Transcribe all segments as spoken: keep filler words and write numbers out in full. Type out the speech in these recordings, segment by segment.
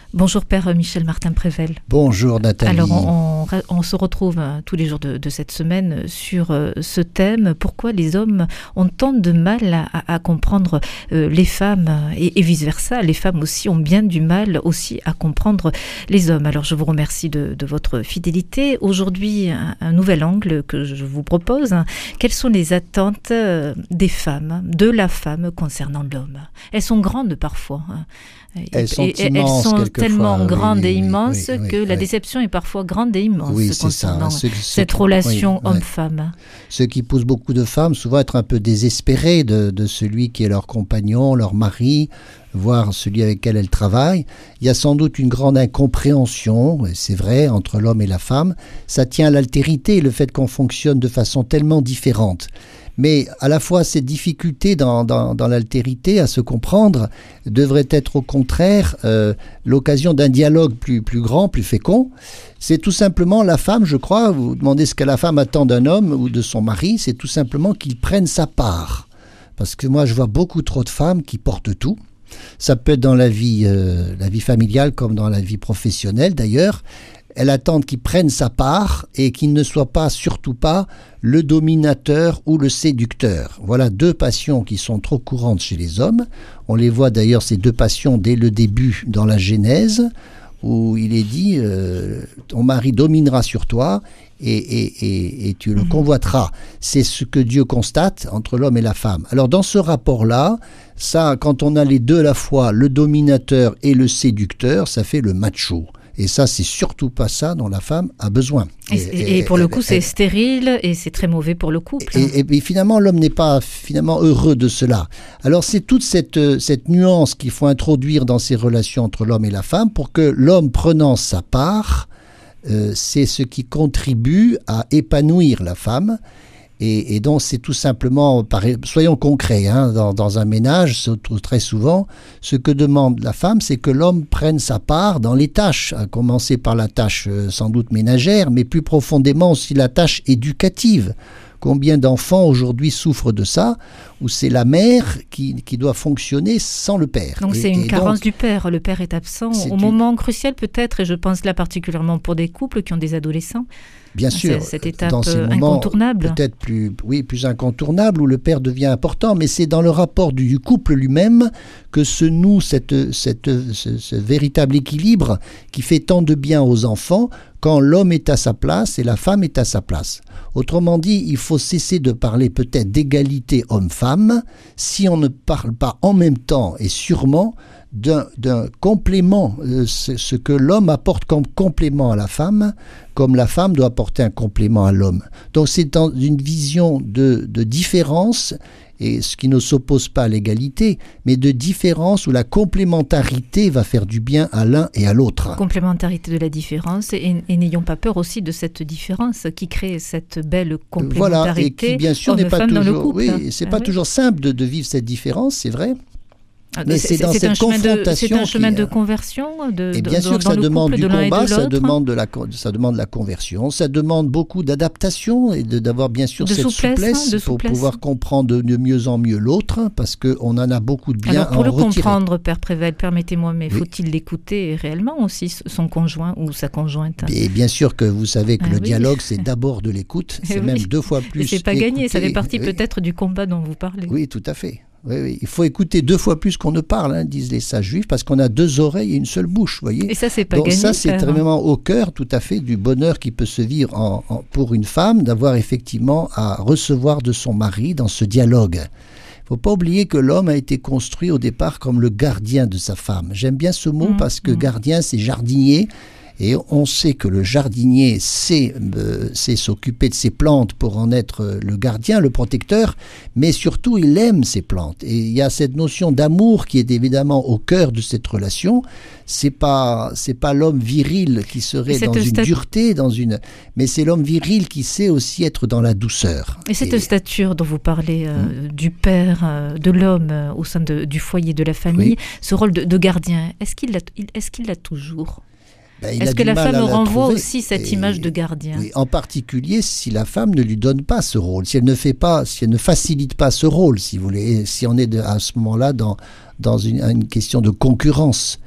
Bonjour Père Michel Martin-Prével. Bonjour Nathalie. Alors on, on, on se retrouve tous les jours de, de cette semaine sur ce thème. Pourquoi les hommes ont tant de mal à, à comprendre les femmes et, et vice-versa. Les femmes aussi ont bien du mal aussi à comprendre les hommes. Alors je vous remercie de, de votre fidélité. Aujourd'hui, un, un nouvel angle que je vous propose. Quelles sont les attentes des femmes, de la femme concernant l'homme? Elles sont grandes parfois. Elles sont et, immenses, elles sont tellement oui, grandes oui, et oui, immenses oui, oui, que oui, la oui. déception est parfois grande et immense oui, concernant ça. Ce, ce cette qui, relation oui, homme-femme. Ce qui pousse beaucoup de femmes souvent à être un peu désespérées de, de celui qui est leur compagnon, leur mari, voire celui avec lequel elles travaillent. Il y a sans doute une grande incompréhension, c'est vrai, entre l'homme et la femme. Ça tient à l'altérité, le fait qu'on fonctionne de façon tellement différente. Mais à la fois, cette difficulté dans, dans, dans l'altérité à se comprendre devrait être au contraire euh, l'occasion d'un dialogue plus, plus grand, plus fécond. C'est tout simplement la femme, je crois, vous demandez ce que la femme attend d'un homme ou de son mari, c'est tout simplement qu'il prenne sa part. Parce que moi, je vois beaucoup trop de femmes qui portent tout. Ça peut être dans la vie, euh, la vie familiale comme dans la vie professionnelle d'ailleurs. Elle attend qu'il prenne sa part et qu'il ne soit pas, surtout pas, le dominateur ou le séducteur. Voilà deux passions qui sont trop courantes chez les hommes. On les voit d'ailleurs, ces deux passions, dès le début dans la Genèse, où il est dit euh, « ton mari dominera sur toi et, et, et, et tu le convoiteras ». C'est ce que Dieu constate entre l'homme et la femme. Alors dans ce rapport-là, ça, quand on a les deux à la fois, le dominateur et le séducteur, ça fait le macho. Et ça, c'est surtout pas ça dont la femme a besoin. Et, et, et pour le coup, c'est stérile et c'est très mauvais pour le couple. Et, et, et finalement, l'homme n'est pas finalement heureux de cela. Alors, c'est toute cette, cette nuance qu'il faut introduire dans ces relations entre l'homme et la femme pour que l'homme prenant sa part, euh, c'est ce qui contribue à épanouir la femme. Et, et donc, c'est tout simplement, soyons concrets, hein, dans, dans un ménage, surtout très souvent, ce que demande la femme, c'est que l'homme prenne sa part dans les tâches, à commencer par la tâche euh, sans doute ménagère, mais plus profondément aussi la tâche éducative. Combien d'enfants aujourd'hui souffrent de ça, où c'est la mère qui, qui doit fonctionner sans le père. Donc et, c'est une et carence donc, du père, le père est absent c'est au une... moment crucial peut-être, et je pense là particulièrement pour des couples qui ont des adolescents. Bien sûr, cette étape dans ces moments incontournable. Peut-être plus, oui, plus incontournable, où le père devient important, mais c'est dans le rapport du couple lui-même que se noue cette, cette, ce, ce véritable équilibre qui fait tant de bien aux enfants quand l'homme est à sa place et la femme est à sa place. Autrement dit, il faut cesser de parler peut-être d'égalité homme-femme si on ne parle pas en même temps et sûrement d'un, d'un complément, euh, ce, ce que l'homme apporte comme complément à la femme, comme la femme doit apporter un complément à l'homme. Donc c'est dans une vision de, de différence, et ce qui ne s'oppose pas à l'égalité, mais de différence où la complémentarité va faire du bien à l'un et à l'autre. Complémentarité de la différence, et, et n'ayons pas peur aussi de cette différence qui crée cette belle complémentarité. Voilà, et qui bien sûr n'est pas toujours, dans le couple. oui, c'est ah, pas oui. toujours simple de, de vivre cette différence, c'est vrai. Mais c'est, c'est dans c'est cette un confrontation. De, c'est un chemin qui, de conversion de, et bien de, sûr que dans ça le demande du de combat, de ça demande, de la, ça demande de la conversion, ça demande beaucoup d'adaptation et de, d'avoir bien sûr de cette souplesse, souplesse hein, de pour souplesse. pouvoir comprendre de mieux en mieux l'autre, parce qu'on en a beaucoup de bien Alors, pour à en le retirer. comprendre, Père Prével, permettez-moi, mais oui. faut-il l'écouter réellement aussi, son conjoint ou sa conjointe? Et bien sûr que vous savez que ah, le oui. dialogue, c'est d'abord de l'écoute, c'est oui. même deux fois plus. Et c'est pas écouter. gagné, ça fait partie oui. peut-être du combat dont vous parlez. Oui, tout à fait. Oui, oui. Il faut écouter deux fois plus qu'on ne parle, hein, disent les sages juifs, parce qu'on a deux oreilles et une seule bouche, voyez. Et ça, c'est pas Donc gagné. ça, c'est frère. vraiment au cœur, tout à fait, du bonheur qui peut se vivre en, en, pour une femme, d'avoir effectivement à recevoir de son mari dans ce dialogue. Il ne faut pas oublier que l'homme a été construit au départ comme le gardien de sa femme. J'aime bien ce mot mmh, parce que mmh. gardien, c'est jardinier. Et on sait que le jardinier sait, euh, sait s'occuper de ses plantes pour en être le gardien, le protecteur, mais surtout il aime ses plantes. Et il y a cette notion d'amour qui est évidemment au cœur de cette relation. C'est pas, c'est pas l'homme viril qui serait dans une stat... dureté, dans une, mais c'est l'homme viril qui sait aussi être dans la douceur. Et cette Et... stature dont vous parlez, euh, mmh. du père, euh, de l'homme euh, au sein de, du foyer, de la famille, oui. ce rôle de, de gardien, est-ce qu'il l'a, est-ce qu'il l'a toujours ? Ben, Est-ce que la femme la renvoie trouver. aussi cette et, image de gardien? Oui, en particulier si la femme ne lui donne pas ce rôle, si elle ne fait pas, si elle ne facilite pas ce rôle, si vous voulez, si on est de, à ce moment-là dans, dans une, une question de concurrence.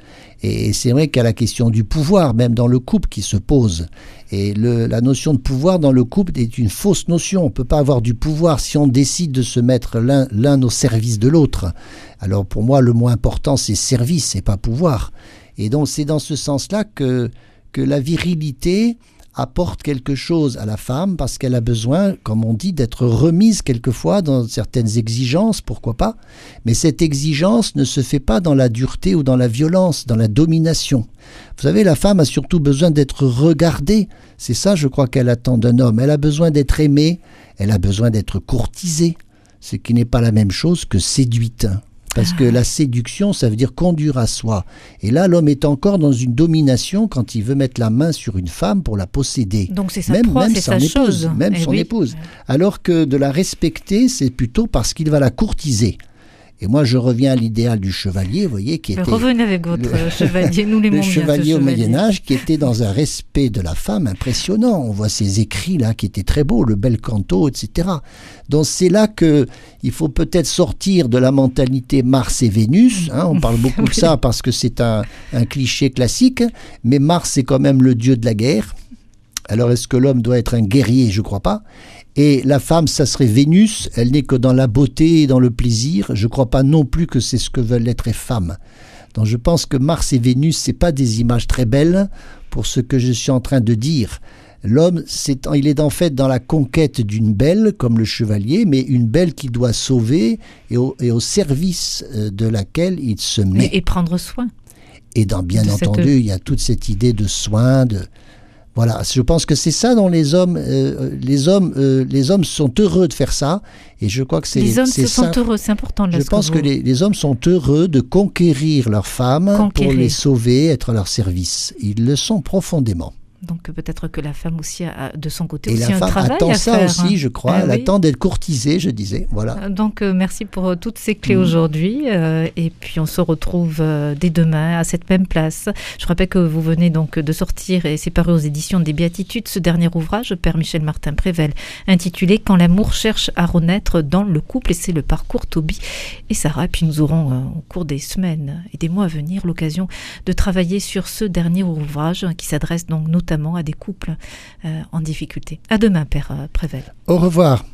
Et c'est vrai qu'il y a la question du pouvoir, même dans le couple, qui se pose. Et le, la notion de pouvoir dans le couple est une fausse notion. On ne peut pas avoir du pouvoir si on décide de se mettre l'un, l'un au service de l'autre. Alors pour moi, le mot important, c'est service, c'est pas pouvoir. Et donc c'est dans ce sens-là que, que la virilité apporte quelque chose à la femme parce qu'elle a besoin, comme on dit, d'être remise quelquefois dans certaines exigences, pourquoi pas. Mais cette exigence ne se fait pas dans la dureté ou dans la violence, dans la domination. Vous savez, la femme a surtout besoin d'être regardée. C'est ça, je crois, qu'elle attend d'un homme. Elle a besoin d'être aimée, elle a besoin d'être courtisée, ce qui n'est pas la même chose que séduite. Parce que la séduction, ça veut dire conduire à soi. Et là, l'homme est encore dans une domination quand il veut mettre la main sur une femme pour la posséder. Donc c'est sa même, proie, même c'est son sa épouse, chose. Même Eh son oui. épouse. Alors que de la respecter, c'est plutôt parce qu'il va la courtiser. Et moi, je reviens à l'idéal du chevalier, vous voyez, qui était... Revenez avec votre le, chevalier, nous l'aimons le bien, chevalier ce au chevalier. Moyen-Âge, qui était dans un respect de la femme impressionnant. On voit ses écrits là, qui étaient très beaux, le bel canto, et cetera. Donc c'est là que il faut peut-être sortir de la mentalité Mars et Vénus. Hein, on parle beaucoup de ça parce que c'est un, un cliché classique, mais Mars c'est quand même le dieu de la guerre. Alors est-ce que l'homme doit être un guerrier? Je ne crois pas. Et la femme, ça serait Vénus, elle n'est que dans la beauté et dans le plaisir. Je ne crois pas non plus que c'est ce que veulent être les femmes. Donc je pense que Mars et Vénus, ce n'est pas des images très belles pour ce que je suis en train de dire. L'homme, c'est, il est en fait dans la conquête d'une belle, comme le chevalier, mais une belle qu'il doit sauver et au, et au service de laquelle il se met. Et, et prendre soin. Et dans, bien entendu, cette... il y a toute cette idée de soin, de... Voilà, je pense que c'est ça dont les hommes, euh, les hommes, euh, les hommes sont heureux de faire ça, et je crois que c'est les hommes c'est sont ça. heureux, c'est important. Là, je pense que, que vous... les, les hommes sont heureux de conquérir leurs femmes conquérir. pour les sauver, être à leur service. Ils le sont profondément. Donc peut-être que la femme aussi a de son côté et aussi un travail à faire. Et la femme attend ça aussi, je crois. Ah, elle oui. attend d'être courtisée, je disais. Voilà. Donc euh, merci pour euh, toutes ces clés mmh. aujourd'hui. Euh, et puis on se retrouve euh, dès demain à cette même place. Je rappelle que vous venez donc de sortir, et c'est paru aux éditions des Béatitudes, ce dernier ouvrage, Père Michel Martin Prével, intitulé « Quand l'amour cherche à renaître dans le couple ». Et c'est le parcours Toby et Sarah. Et puis nous aurons euh, au cours des semaines et des mois à venir l'occasion de travailler sur ce dernier ouvrage qui s'adresse donc notamment à des couples euh, en difficulté. À demain, Père euh, Prével. Au revoir.